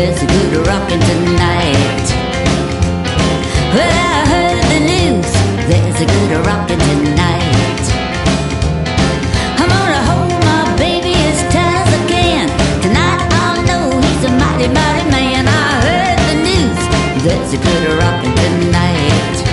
there's a good rockin' tonight. Well, I heard the news, there's a good rockin' tonight. I'm gonna hold my baby as tight as I can. Tonight I'll know he's a mighty, mighty man. I heard the news, there's a good rockin' tonight.